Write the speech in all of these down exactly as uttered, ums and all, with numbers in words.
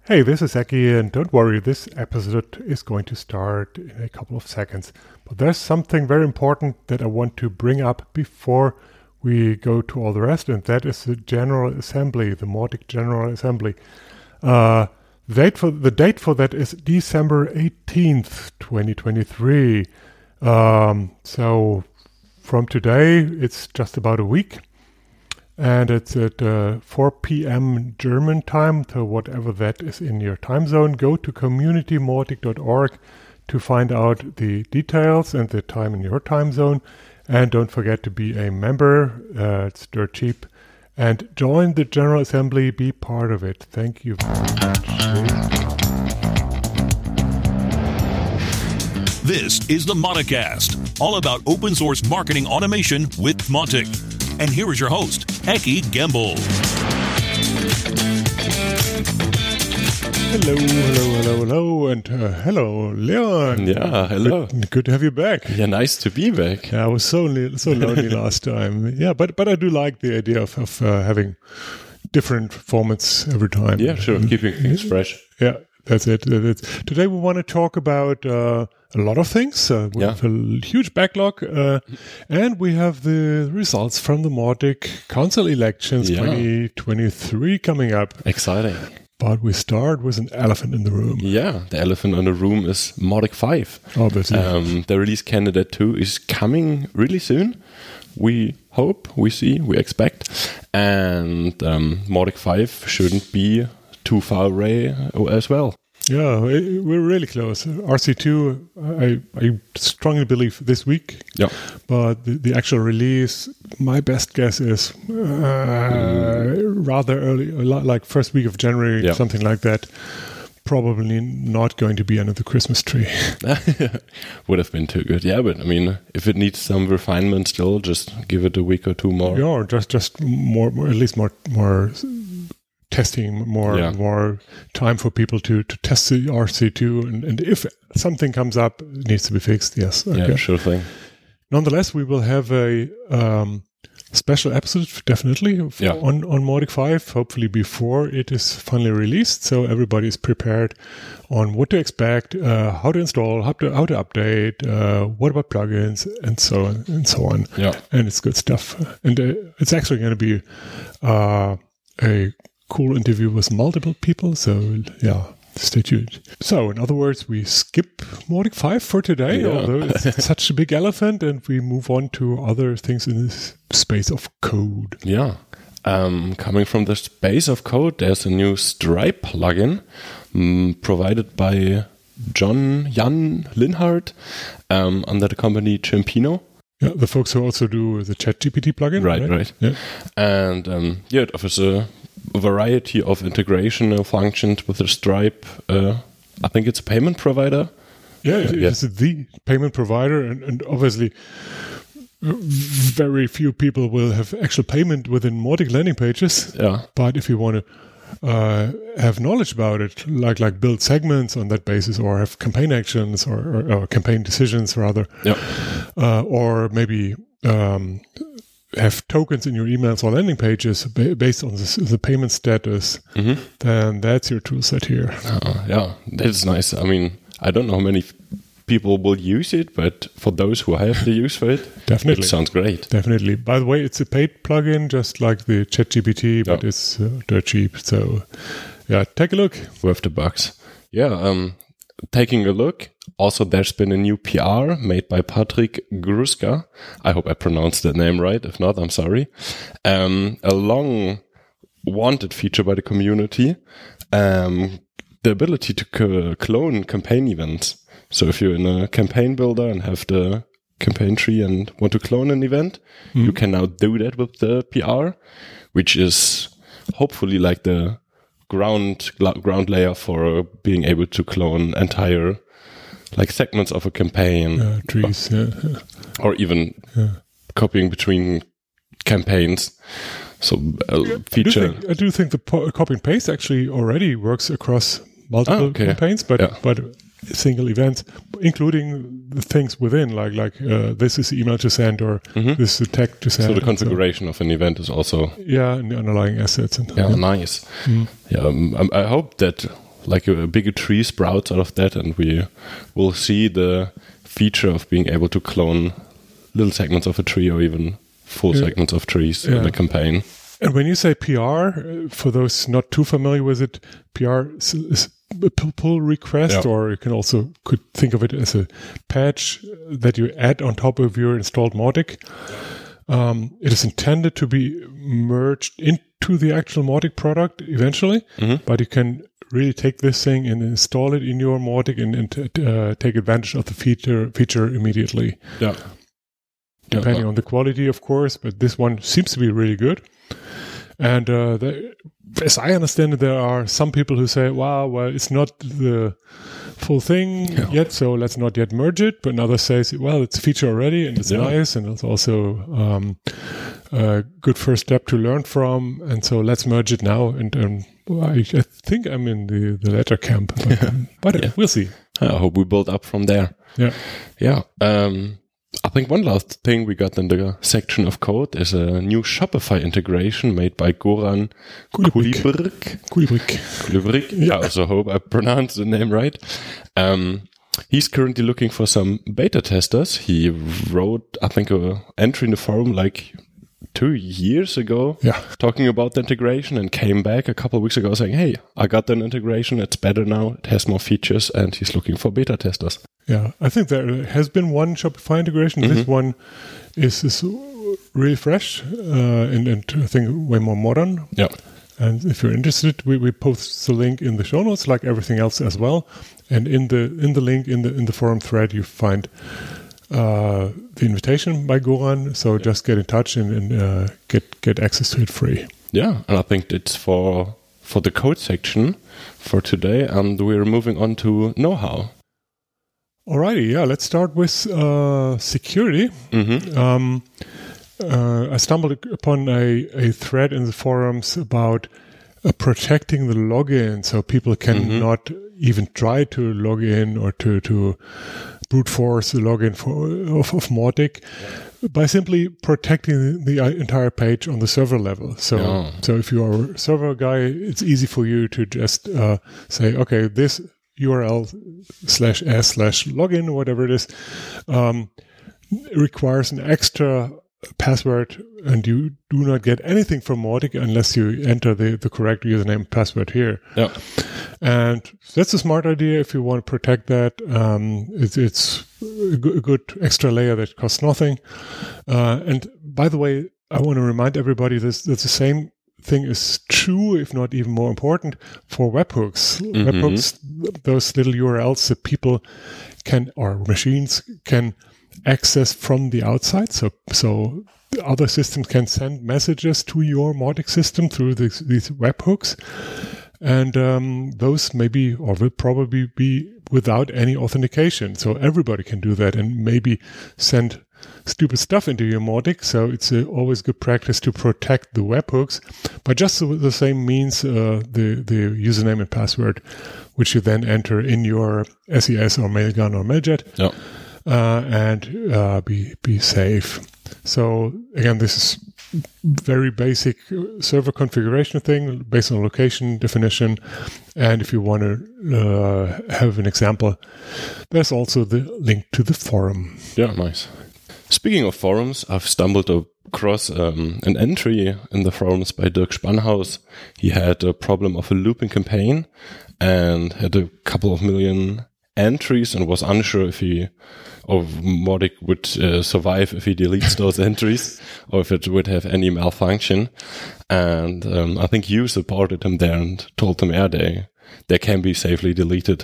Hey, this is Eki, and don't worry, this episode is going to start in a couple of seconds. But there's something very important that I want to bring up before we go to all the rest, and that is the General Assembly, the Mautic General Assembly. Uh, the date for the date for that is December eighteenth, twenty twenty-three. Um, so from today, it's just about a week. And it's at uh, four p.m. German time, so whatever that is in your time zone. Go to community mautic dot org to find out the details and the time in your time zone. And don't forget to be a member. Uh, it's dirt cheap. And join the General Assembly. Be part of it. Thank you very much. This is the Mauticast, all about open source marketing automation with Mautic. And here is your host, Eki Gembel. Hello, hello, hello, hello, and uh, hello, Leon. Yeah, hello. Good, good to have you back. Yeah, nice to be back. Yeah, I was so so lonely last time. Yeah, but but I do like the idea of, of uh, having different formats every time. Yeah, sure, keeping things fresh. Yeah, that's it. That's, today we want to talk about uh, a lot of things. Uh, we yeah. have a huge backlog, uh, and we have the results from the Mautic Council elections yeah. twenty twenty-three coming up. Exciting. But we start with an elephant in the room. Yeah, the elephant in the room is Mautic five. Obviously. Um, the release candidate two is coming really soon. We hope, we see, we expect. And um, Mautic five shouldn't be too far away as well. Yeah, we're really close. R C two, I, I strongly believe this week. Yeah. But the, the actual release, my best guess is uh, mm. rather early, like first week of January, yeah. something like that. Probably not going to be under the Christmas tree. Would have been too good. Yeah, but I mean, if it needs some refinement still, just give it a week or two more. Yeah, or just, just more, more, at least more... more testing, more yeah. more time for people to, to test the R C two, and, and if something comes up, it needs to be fixed, yes. Okay. Yeah, sure thing. Nonetheless, we will have a um, special episode, definitely, yeah. on, on Mautic five, hopefully before it is finally released, so everybody is prepared on what to expect, uh, how to install, how to, how to update, uh, what about plugins, and so on, and so on. Yeah. And it's good stuff. And uh, it's actually going to be uh, a cool interview with multiple people, so yeah, stay tuned. So, in other words, we skip Mautic five for today, yeah. although it's such a big elephant, and we move on to other things in this space of code. Yeah. Um, coming from the space of code, there's a new Stripe plugin um, provided by John Jan Linhart um, under the company Chimpino. Yeah, the folks who also do the ChatGPT plugin. Right, right. right. Yeah. And um, yeah, it offers a variety of integration functions with the Stripe. Uh, I think it's a payment provider. Yeah, it, uh, yeah. it's the payment provider, and, and obviously very few people will have actual payment within Mautic landing pages. Yeah. But if you want to uh, have knowledge about it, like like build segments on that basis, or have campaign actions or, or, or campaign decisions rather, yeah. uh, or maybe um, have tokens in your emails or landing pages ba- based on the, the payment status, mm-hmm. then that's your tool set here. Uh, yeah, that's nice. I mean, I don't know how many f- people will use it, but for those who have the use for it, definitely, it sounds great. Definitely. By the way, it's a paid plugin, just like the ChatGPT, but yeah. it's uh, dirt cheap. So, yeah, take a look. Worth the bucks. Yeah, um, taking a look. Also, there's been a new P R made by Patrick Gruska. I hope I pronounced that name right. If not, I'm sorry. Um, a long wanted feature by the community. Um, the ability to co- clone campaign events. So if you're in a campaign builder and have the campaign tree and want to clone an event, mm. you can now do that with the P R, which is hopefully like the ground ground layer for being able to clone entire like segments of a campaign, uh, trees, or, yeah, yeah. or even yeah. copying between campaigns. So a yeah, feature. I do, think, I do think the po- copy and paste actually already works across multiple oh, okay. campaigns, but yeah. but single events, including the things within, like like uh, this is the email to send, or mm-hmm. this is the tag to send. So the configuration so. of an event is also yeah, and the underlying assets. And, yeah, yeah. nice. Mm. Yeah, um, I hope that like a, a bigger tree sprouts out of that, and we will see the feature of being able to clone little segments of a tree or even full yeah. segments of trees yeah. in a campaign. And when you say P R, for those not too familiar with it, P R is a pull request, yeah. or you can also could think of it as a patch that you add on top of your installed Mautic. Um, it is intended to be merged into the actual Mautic product eventually, mm-hmm. but you can really take this thing and install it in your Mautic and, and uh, take advantage of the feature feature immediately. Yeah. Depending yeah. on the quality, of course, but this one seems to be really good. And uh, the, as I understand it, there are some people who say, wow, well, it's not the full thing yeah. yet, so let's not yet merge it. But another says, well, it's a feature already, and it's yeah. nice, and it's also um, a good first step to learn from, and so let's merge it now. And um, I, I think I'm in the, the latter camp, but, um, but yeah. we'll see. I hope we build up from there. Yeah. Yeah. Um, I think one last thing we got in the section of code is a new Shopify integration made by Goran Kulibrk. Kulibrk. Kulibrk. Yeah. I also hope I pronounced the name right. Um, he's currently looking for some beta testers. He wrote, I think, an entry in the forum like two years ago yeah. talking about the integration, and came back a couple of weeks ago saying, hey, I got an integration. It's better now. It has more features, and he's looking for beta testers. Yeah, I think there has been one Shopify integration. Mm-hmm. This one is, is really fresh uh, and, and I think way more modern. Yeah. And if you're interested, we, we post the link in the show notes, like everything else as well. And in the in the link in the in the forum thread, you find uh, the invitation by Goran. So yeah. just get in touch and, and uh, get get access to it free. Yeah, and I think it's for for the code section for today, and we're moving on to know-how. Alrighty, yeah, let's start with uh, security. Mm-hmm. Um, uh, I stumbled upon a, a thread in the forums about uh, protecting the login, so people cannot mm-hmm. even try to log in or to, to brute force the login for, of, of Mautic yeah. by simply protecting the entire page on the server level. So, oh. so if you are a server guy, it's easy for you to just uh, say, okay, this U R L slash s slash login, whatever it is, um, requires an extra password, and you do not get anything from Mautic unless you enter the, the correct username and password here. Yeah. And that's a smart idea if you want to protect that. Um, it's, it's a good extra layer that costs nothing. Uh, and by the way, I want to remind everybody this, that's the same thing is true, if not even more important, for webhooks. Mm-hmm. Webhooks, those little U R Ls that people can, or machines can access from the outside. So, so other systems can send messages to your Mautic system through these, these webhooks. And um, those maybe or will probably be without any authentication. So everybody can do that and maybe send stupid stuff into your Mautic. So it's uh, always good practice to protect the webhooks by just the, the same means, uh, the, the username and password, which you then enter in your S E S or Mailgun or Mailjet. Yeah. Uh, and uh, be be safe. So again, this is very basic server configuration thing based on location definition. And if you want to uh, have an example, there's also the link to the forum. Yeah, nice. Speaking of forums, I've stumbled across um, an entry in the forums by Dirk Spannhaus. He had a problem of a looping campaign and had a couple of million entries and was unsure if he or Mautic would uh, survive if he deletes those entries or if it would have any malfunction. And um, I think you supported him there and told him, yeah, they, they can be safely deleted.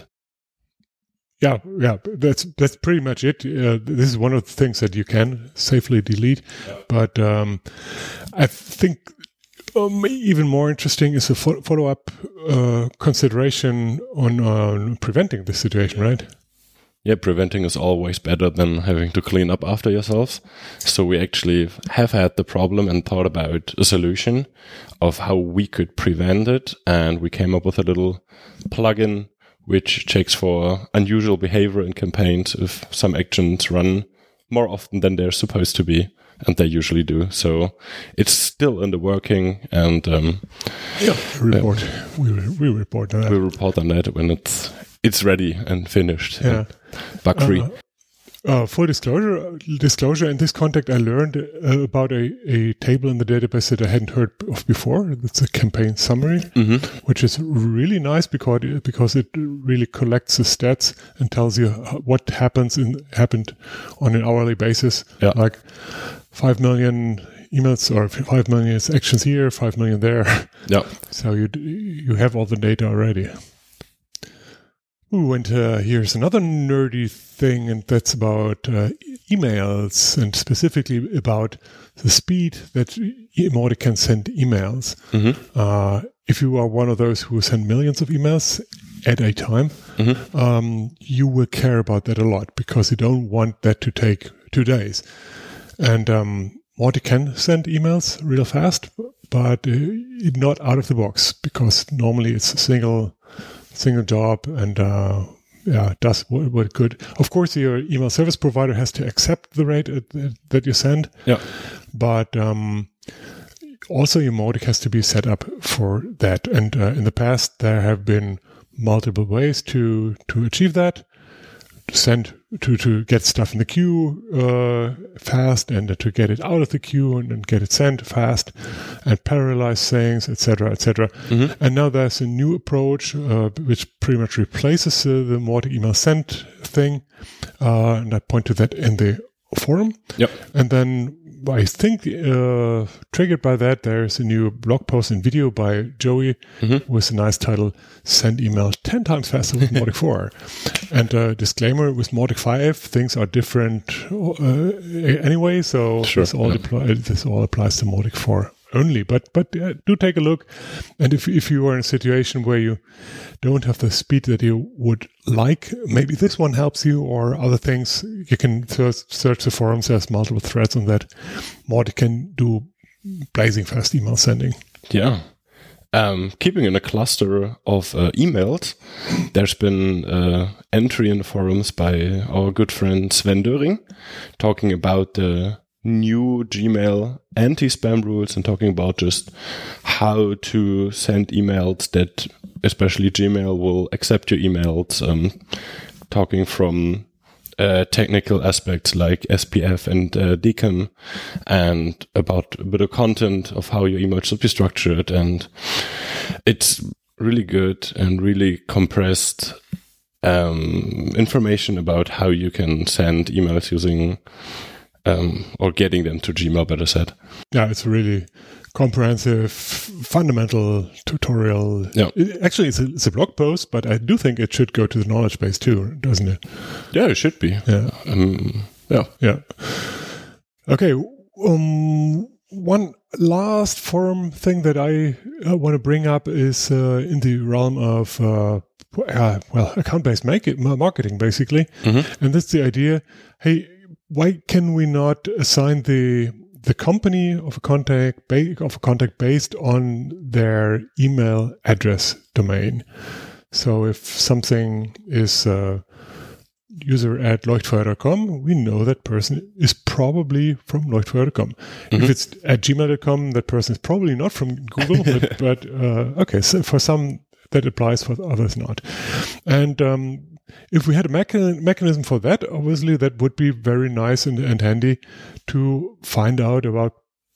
Yeah, yeah, that's that's pretty much it. Uh, this is one of the things that you can safely delete. Yeah. But um, I think um, even more interesting is a fo- follow-up uh, consideration on uh, preventing this situation, right? Yeah, preventing is always better than having to clean up after yourselves. So we actually have had the problem and thought about a solution of how we could prevent it. And we came up with a little plugin which checks for unusual behavior in campaigns if some actions run more often than they're supposed to be. and they usually do. So it's still in the working, and um, yeah, report. Uh, we we report on that. We report on that when it's it's ready and finished, yeah, bug free. Uh, Uh, full disclosure, disclosure. In this context, I learned uh, about a, a table in the database that I hadn't heard of before. It's a campaign summary, mm-hmm. which is really nice because it, because it really collects the stats and tells you what happens in happened on an hourly basis. Yeah. Like five million emails or five million actions here, five million there. Yeah. So you you have all the data already. Ooh, and uh, here's another nerdy thing, and that's about uh, emails, and specifically about the speed that Mautic can send emails. Mm-hmm. Uh, if you are one of those who send millions of emails at a time, mm-hmm. um, you will care about that a lot because you don't want that to take two days. And um, Mautic can send emails real fast, but uh, not out of the box because normally it's a single... single job and uh, yeah, does what, what it could. Of course, your email service provider has to accept the rate uh, that you send. Yeah. But um, also your Mautic has to be set up for that. And uh, in the past, there have been multiple ways to to achieve that. To send to to get stuff in the queue uh, fast, and uh, to get it out of the queue and, and get it sent fast, and parallelize things, et cetera, et cetera. Mm-hmm. And now there's a new approach uh, which pretty much replaces uh, the Mautic email send thing, uh, and I point to that in the forum. Yep. And then I think uh, triggered by that, there's a new blog post and video by Joey mm-hmm. with a nice title, Send Email ten times Faster with Mautic four. And uh, disclaimer, with Mautic five, things are different uh, anyway, so sure, this, all yeah. apply, this all applies to Mautic four only. But but uh, do take a look. And if, if you are in a situation where you don't have the speed that you would like, maybe this one helps you, or other things, you can search, search the forums. There's multiple threads on that. Mautic can do blazing fast email sending. Yeah. Um, keeping in a cluster of uh, emails, there's been uh, entry in the forums by our good friend Sven Döring talking about the new Gmail anti-spam rules and talking about just how to send emails that especially Gmail will accept your emails, um, talking from uh, technical aspects like S P F and uh, D K I M, and about a bit of content of how your email should be structured. And it's really good and really compressed um, information about how you can send emails using um, or getting them to Gmail, better said. Yeah, it's really comprehensive, fundamental tutorial. Yeah. It, actually, it's a, it's a blog post, but I do think it should go to the knowledge base too, doesn't it? Yeah, it should be. Yeah. Um, yeah. Yeah. Okay. Um, one last forum thing that I uh, want to bring up is uh, in the realm of, uh, uh, well, account-based make- marketing, basically. Mm-hmm. And that's the idea, hey, why can we not assign the the company of a contact ba- of a contact based on their email address domain? So if something is uh, user at leuchtfeuer dot com, we know that person is probably from leuchtfeuer dot com. Mm-hmm. If it's at gmail dot com, that person is probably not from Google, but, but uh, okay, so for some that applies, for others not. And um, if we had a mecha- mechanism for that, obviously that would be very nice and, and handy to find out about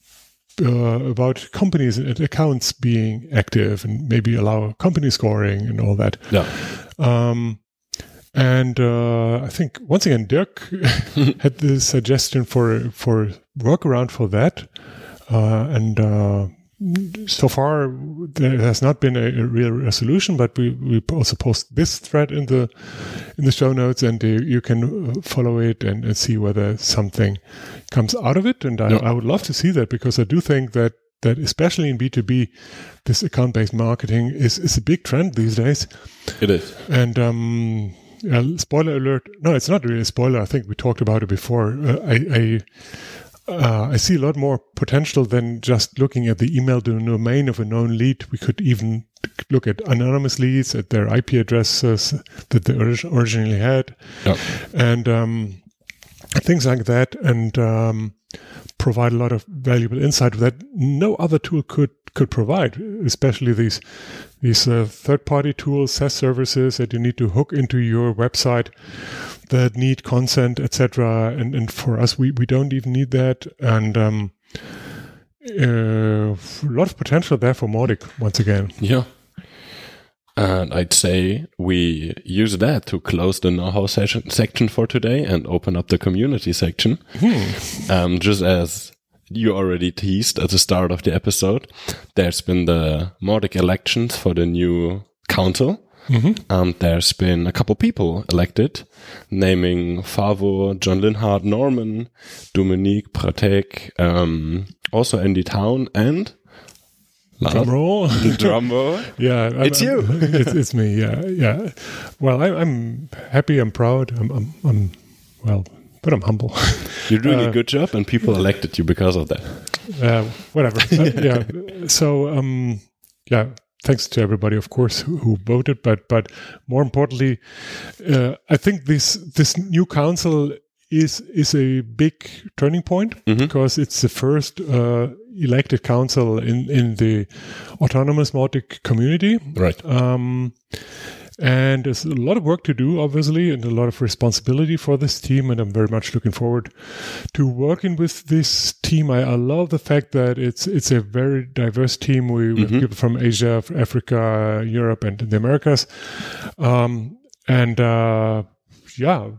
uh, about companies and accounts being active, and maybe allow company scoring and all that. Yeah. Um, and uh, I think once again, Dirk had this suggestion for for workaround for that, uh, and. Uh, So far, there has not been a, a real resolution, but we, we also post this thread in the in the show notes, and you, you can follow it and, and see whether something comes out of it. And I, yeah. I would love to see that, because I do think that that especially in B two B, this account-based marketing is, is a big trend these days. It is. And um, uh, spoiler alert, no, it's not really a spoiler. I think we talked about it before. Uh, I, I Uh, I see a lot more potential than just looking at the email domain of a known lead. We could even look at anonymous leads, at their I P addresses that they orig- originally had, yep. and um, things like that. And um, provide a lot of valuable insight that no other tool could could provide, especially these these uh, third-party tools, SaaS services that you need to hook into your website that need consent, et cetera. And and for us, we, we don't even need that. And um, uh, a lot of potential there for Mautic once again. Yeah. And I'd say we use that to close the know-how session, section for today and open up the community section. Hmm. Um, just as you already teased at the start of the episode, there's been the Mautic elections for the new council. Mm-hmm. And there's been a couple people elected, naming Favo, John Linhart, Norman, Dominique Pratek, um, also Andy Town, and drum roll. Drum roll. Yeah, it's I'm, you. it's, it's me. Yeah, yeah. Well, I, I'm happy. I'm proud. I'm, I'm, I'm well, but I'm humble. You're doing uh, a good job, and people elected you because of that. Uh, whatever. uh, yeah. So, um, yeah. Thanks to everybody, of course, who, who voted. But, but more importantly, uh, I think this this new council is is a big turning point mm-hmm. because it's the first uh, elected council in in the autonomous Mautic community. Right. Um, And there's a lot of work to do, obviously, and a lot of responsibility for this team. And I'm very much looking forward to working with this team. I, I love the fact that it's it's a very diverse team. We, we mm-hmm. have people from Asia, Africa, Europe, and the Americas. Um, and uh, yeah,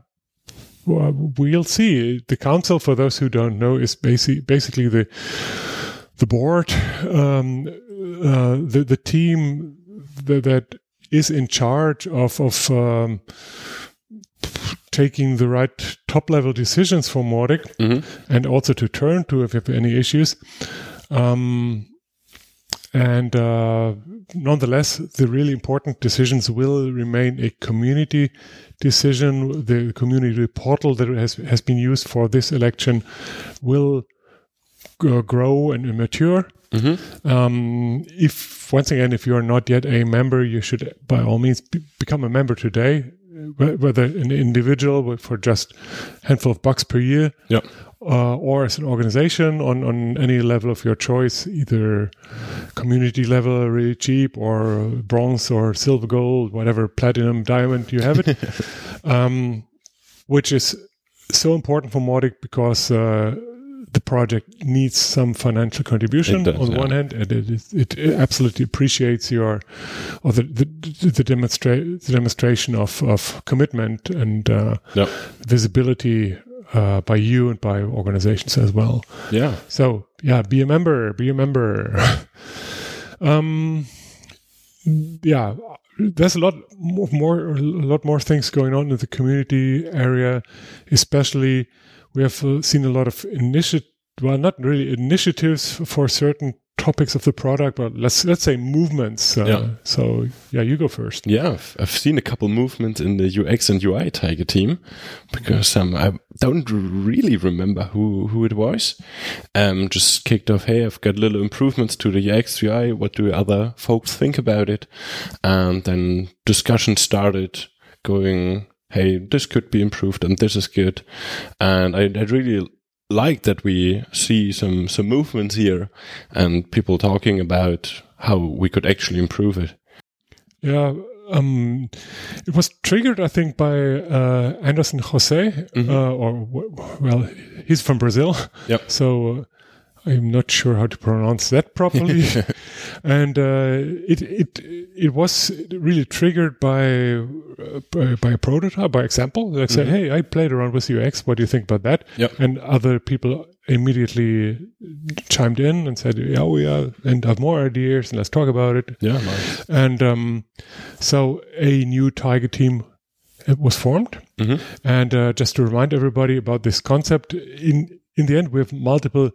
we'll see. The council, for those who don't know, is basi- basically the the board, um, uh, the the team that, that is in charge of of um, taking the right top level decisions for Mautic, mm-hmm. and also to turn to if you have any issues. Um, and uh, nonetheless, the really important decisions will remain a community decision. The community portal that has has been used for this election will g- grow and mature. Mm-hmm. Um, if once again, if you are not yet a member, you should by all means be- become a member today, whether an individual for just a handful of bucks per year, yep. uh, or as an organization on, on any level of your choice, either community level, really cheap, or bronze or silver, gold, whatever, platinum, diamond, you have it, um, which is so important for Mautic because uh, the project needs some financial contribution does, on yeah. one hand, and it, is, it absolutely appreciates your or the the, the, demonstra- the demonstration of, of commitment and uh, yep. visibility uh, by you and by organizations as well. Yeah. So yeah, be a member. Be a member. um. Yeah. There's a lot more, more, a lot more things going on in the community area, especially. We have uh, seen a lot of initiative, well, not really initiatives for certain topics of the product, but let's let's say movements. Uh, yeah. So, yeah, you go first. Yeah, I've, I've seen a couple movements in the U X and U I Tiger team because um, I don't really remember who, who it was. Um, just kicked off, hey, I've got little improvements to the U X, U I. What do other folks think about it? And then discussion started going, hey, this could be improved and this is good. And I, I really like that we see some, some movements here and people talking about how we could actually improve it. Yeah, um, it was triggered, I think, by uh, Anderson Jose, mm-hmm. uh, or, well, he's from Brazil. Yep. So I'm not sure how to pronounce that properly. And uh, it it it was really triggered by uh, by, by a prototype, by example. Like, mm-hmm. say, hey, I played around with U X. What do you think about that? Yep. And other people immediately chimed in and said, yeah, we are, and have more ideas, and let's talk about it. Yeah, nice. And um, so a new Tiger team was formed. Mm-hmm. And uh, just to remind everybody about this concept, in in the end, we have multiple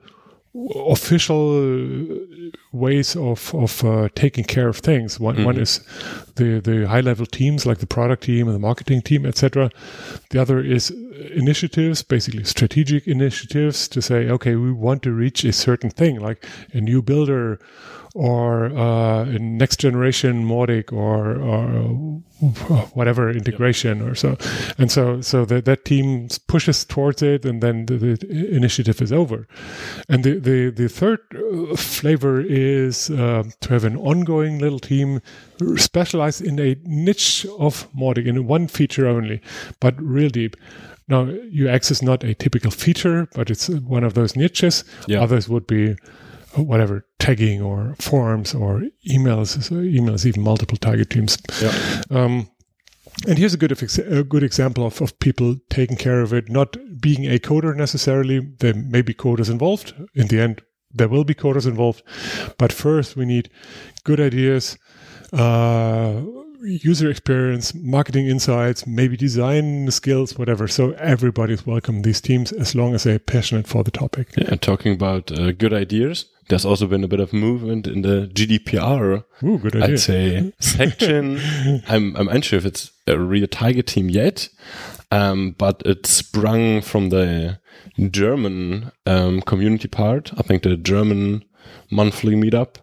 official ways of of uh, taking care of things. One mm-hmm. one is the the high level teams like the product team and the marketing team, et cetera. The other is initiatives, basically strategic initiatives to say, okay, we want to reach a certain thing, like a new builder or uh, next generation Mautic, or, or whatever integration or so. And so, so that, that team pushes towards it, and then the, the initiative is over. And the, the, the third flavor is uh, to have an ongoing little team specialized in a niche of Mautic, in one feature only, but real deep. Now, U X is not a typical feature, but it's one of those niches. Yeah. Others would be whatever, tagging or forms or emails, emails, even multiple target teams. Yeah. Um, and here's a good a good example of, of people taking care of it, not being a coder necessarily. There may be coders involved. In the end, there will be coders involved. But first, we need good ideas, uh, user experience, marketing insights, maybe design skills, whatever. So everybody's welcome in these teams as long as they're passionate for the topic. Yeah, talking about uh, good ideas, there's also been a bit of movement in the G D P R, Ooh, good idea. I'd say, section. I'm I'm unsure if it's a real target team yet, um, but it sprung from the German um, community part. I think the German monthly meetup,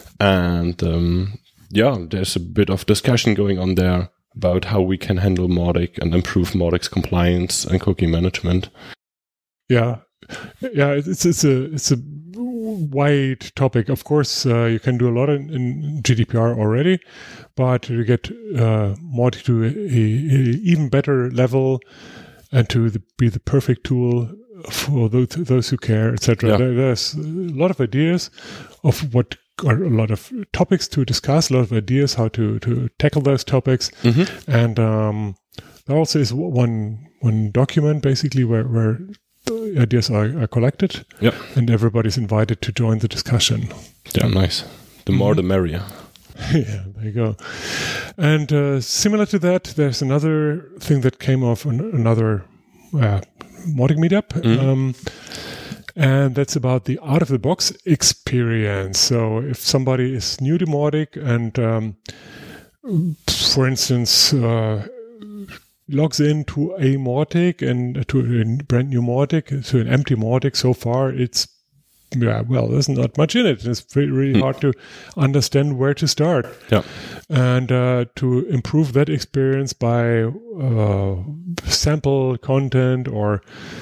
and um, yeah, there's a bit of discussion going on there about how we can handle Mautic and improve Mautic's compliance and cookie management. Yeah, yeah, it's it's a it's a wide topic. Of course, uh, you can do a lot in, in G D P R already, but to get uh, Mautic to a, a even better level and to the, be the perfect tool for those, those who care, et cetera. Yeah. There, there's a lot of ideas of what. Or a lot of topics to discuss, a lot of ideas how to, to tackle those topics. Mm-hmm. And um, there also is one one document basically where, where the ideas are, are collected. Yep. And everybody's invited to join the discussion. Yeah, nice. The more mm-hmm. the merrier. Yeah, there you go. And uh, similar to that, there's another thing that came off an, another uh, Mautic meetup. Mm-hmm. Um, And that's about the out-of-the-box experience. So if somebody is new to Mautic and, um, for instance, uh, logs into a Mautic and to a brand new Mautic, to an empty Mautic, so far it's, yeah, well, there's not much in it. It's really, really hard to understand where to start. Yeah. And uh, to improve that experience by uh, sample content or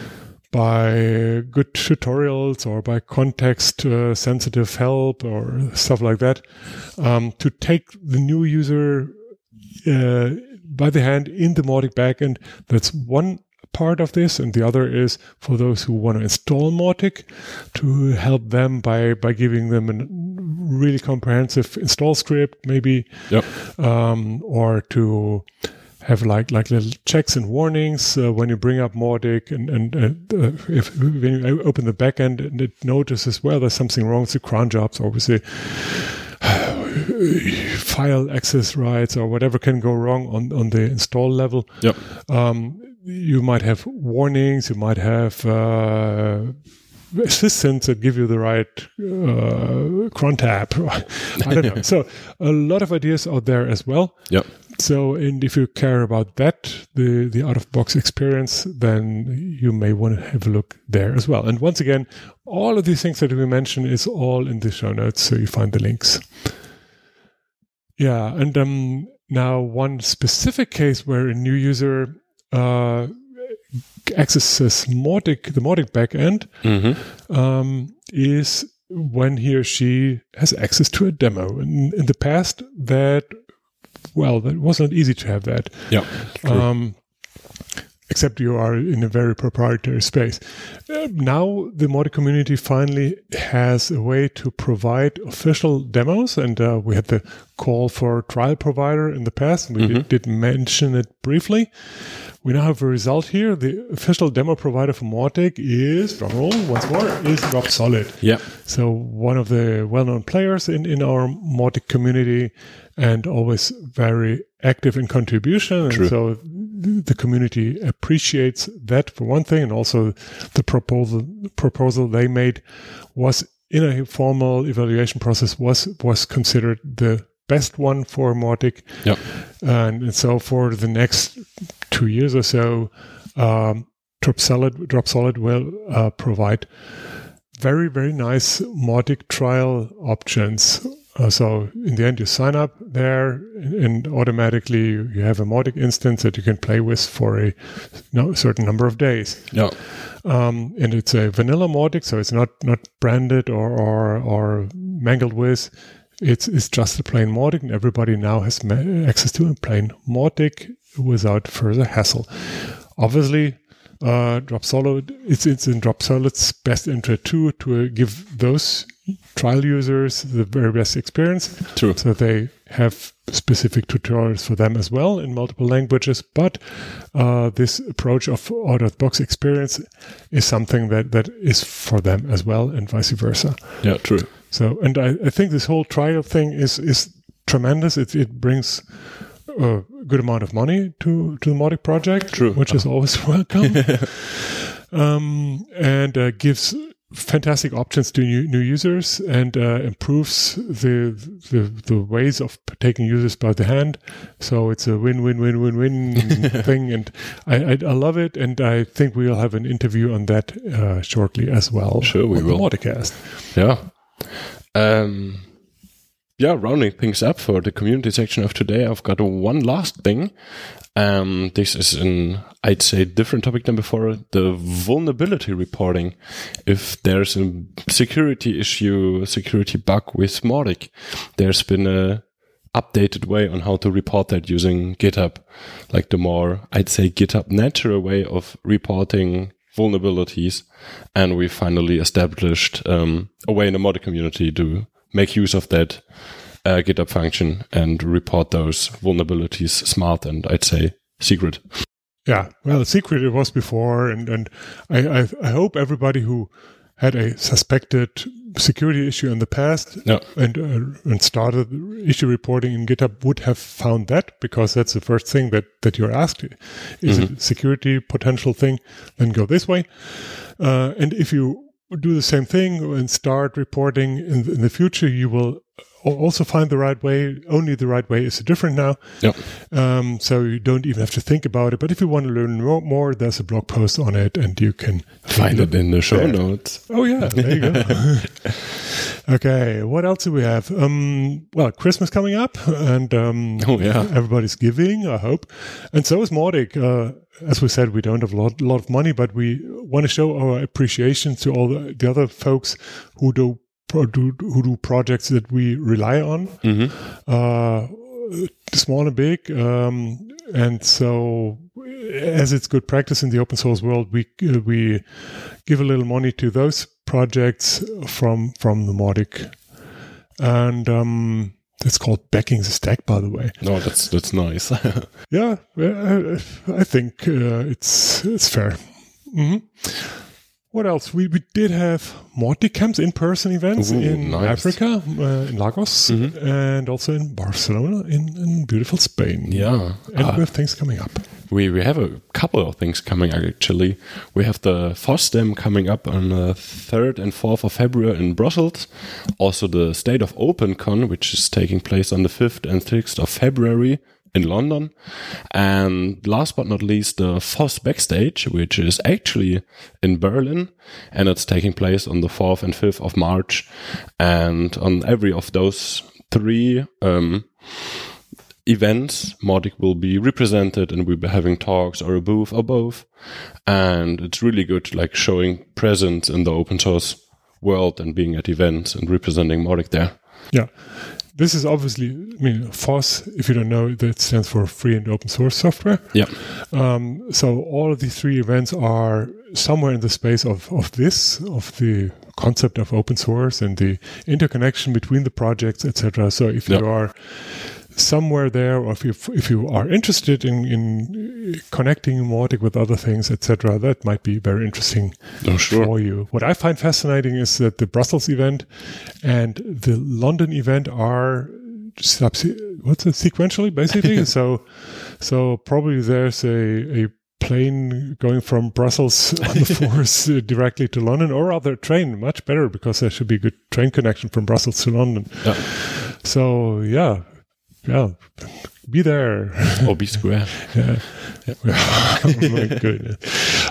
by good tutorials or by context-sensitive uh, help or stuff like that, um, to take the new user uh, by the hand in the Mautic backend. That's one part of this, and the other is for those who want to install Mautic, to help them by by giving them a really comprehensive install script, maybe, yep. um, or to have like like little checks and warnings uh, when you bring up Mautic, and and uh, if when you open the backend and it notices, well, there's something wrong with the cron jobs or with the file access rights or whatever can go wrong on on the install level. Yep. Um, you might have warnings. You might have uh, assistants that give you the right uh, cron tab. I don't know. So a lot of ideas out there as well. Yep. So, and if you care about that, the, the out-of-box experience, then you may want to have a look there as well. And once again, all of these things that we mentioned is all in the show notes, so you find the links. Yeah, and um, now one specific case where a new user uh, accesses Mautic, the Mautic backend, mm-hmm. um, is when he or she has access to a demo. In, in the past, that Well, that was not easy to have that. Yeah. Um, except you are in a very proprietary space. Uh, now, the Mautic community finally has a way to provide official demos, and uh, we had the call for trial provider in the past, and we mm-hmm. did, did mention it briefly. We now have a result here. The official demo provider for Mautic is, drumroll once more, is Dropsolid. Yeah. So one of the well-known players in, in our Mautic community, and always very active in contribution. True. And so the community appreciates that for one thing, and also the proposal proposal they made was in a formal evaluation process was was considered the best one for Mautic. Yep. And so for the next two years or so, um, Dropsolid, Dropsolid will uh, provide very, very nice Mautic trial options. Uh, so in the end, you sign up there, and automatically you have a Mautic instance that you can play with for a no, certain number of days. Yeah. Um, and it's a vanilla Mautic, so it's not, not branded or, or, or mangled with. It's, it's just a plain Mautic, and everybody now has ma- access to a plain Mautic without further hassle. Obviously, uh, Dropsolid, it's, it's in Dropsolid's best interest too to uh, give those trial users the very best experience. True. So they have specific tutorials for them as well in multiple languages. But uh, this approach of out-of-the-box experience is something that, that is for them as well, and vice versa. Yeah, true. So, and I, I think this whole trial thing is is tremendous. It it brings a good amount of money to, to the Mautic project, True. which is always welcome, um, and uh, gives fantastic options to new, new users, and uh, improves the, the the ways of taking users by the hand. So it's a win win win win win thing, and I, I I love it. And I think we'll have an interview on that uh, shortly as well. Sure, we will. Mauticast. Yeah. Um, yeah, rounding things up for the community section of today, I've got one last thing. Um, this is an, I'd say, different topic than before, the vulnerability reporting. If there's a security issue, a security bug with Mautic, there's been a updated way on how to report that using GitHub. Like the more, I'd say, GitHub natural way of reporting vulnerabilities. And we finally established um, a way in the Mautic community to make use of that uh, GitHub function and report those vulnerabilities smart and, I'd say, secret. Yeah, well, secret it was before, and, and I, I, I hope everybody who had a suspected security issue in the past yeah. and uh, and started issue reporting in GitHub would have found that, because that's the first thing that, that you're asked. Is mm-hmm. it a security potential thing? Then go this way. Uh, and if you do the same thing and start reporting in the, in the future, you will also find the right way. Only the right way is different now. Yep. Um, so you don't even have to think about it. But if you want to learn more, more there's a blog post on it, and you can find it in the show there. Notes. Oh, yeah. There you go. Okay. What else do we have? Um, well, Christmas coming up, and um, oh, yeah. everybody's giving, I hope. And so is Mautic. Uh, as we said, we don't have a lot, lot of money, but we want to show our appreciation to all the, the other folks who do Pro, do, who do projects that we rely on, mm-hmm. uh, small and big. Um, and so, as it's good practice in the open source world, we uh, we give a little money to those projects from from the Mautic, and um, it's called backing the stack, by the way. No, that's that's nice. Yeah, I, I think uh, it's it's fair. Mm-hmm. What else? We we did have Mautic camps, in-person events Ooh, in nice. Africa, uh, in Lagos, mm-hmm. and also in Barcelona, in, in beautiful Spain. Yeah. And uh, we have things coming up. We we have a couple of things coming up, actually. We have the FOSDEM coming up on the third and fourth of February in Brussels. Also the State of OpenCon, which is taking place on the fifth and sixth of February in London. And last but not least, the FOSS Backstage, which is actually in Berlin, and it's taking place on the fourth and fifth of March. And on every of those three um, events, Mautic will be represented, and we'll be having talks or a booth or both. And it's really good, like showing presence in the open source world and being at events and representing Mautic there. Yeah. This is obviously, I mean, FOSS, if you don't know, that stands for Free and Open Source Software. Yeah. Um, so all of these three events are somewhere in the space of, of this, of the concept of open source and the interconnection between the projects, et cetera. So if yeah. you are somewhere there, or if you if you are interested in, in connecting Mautic with other things, et cetera, that might be very interesting oh, sure. for you. What I find fascinating is that the Brussels event and the London event are subse- what's it sequentially, basically. so so probably there's a a plane going from Brussels on the fourth uh, directly to London, or rather a train, much better, because there should be a good train connection from Brussels to London. Yeah. So yeah. Yeah, be there. Or be square. Yeah. Oh my goodness.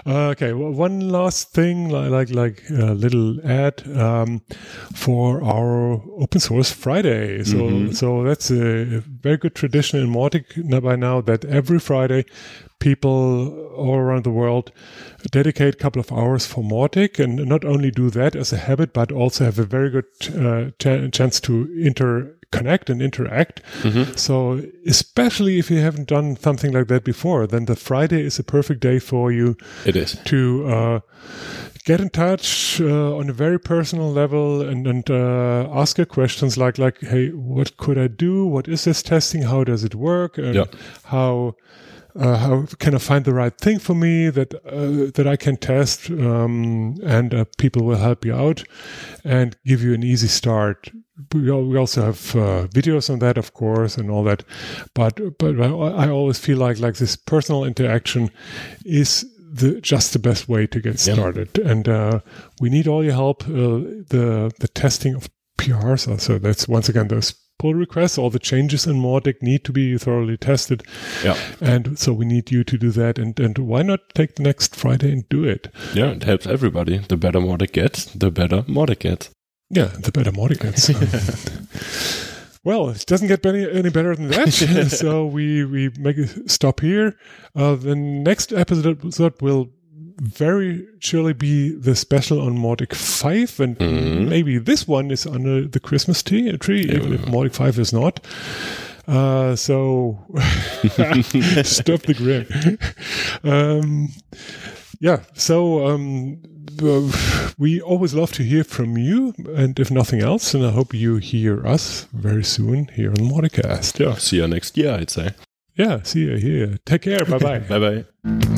Uh, okay, well, one last thing, like like, like a little ad um, for our Open Source Friday. So mm-hmm. so that's a very good tradition in Mautic by now that every Friday people all around the world dedicate a couple of hours for Mautic, and not only do that as a habit, but also have a very good uh, ch- chance to interconnect and interact. Mm-hmm. So especially if you haven't done something like that before, then the Friday is a perfect day for you. It is. To uh, get in touch uh, on a very personal level and, and uh, ask your questions like, like, hey, what could I do? What is this testing? How does it work? And yeah. how... Uh, how can I find the right thing for me that uh, that I can test, um, and uh, people will help you out and give you an easy start. We, we also have uh, videos on that, of course, and all that. But but I, I always feel like like this personal interaction is the just the best way to get started. Yeah. And uh, we need all your help. Uh, the the testing of P Rs also. That's once again those pull requests, all the changes in Mautic need to be thoroughly tested. Yeah. And so we need you to do that. And, and why not take the next Friday and do it? Yeah, it helps everybody. The better Mautic gets, the better Mautic gets. Yeah, the better Mautic gets. Um, well, it doesn't get any, any better than that. So we, we make a stop here. Uh, the next episode will very surely be the special on Mautic five, and mm-hmm. maybe this one is under the Christmas tree, tree yeah. even if Mautic five is not. Uh, so stop the grin. um, yeah, so um, uh, we always love to hear from you, and if nothing else, and I hope you hear us very soon here on Mauticast. Yeah, see you next year, I'd say. Yeah, see you here. Take care. Bye bye. Bye bye.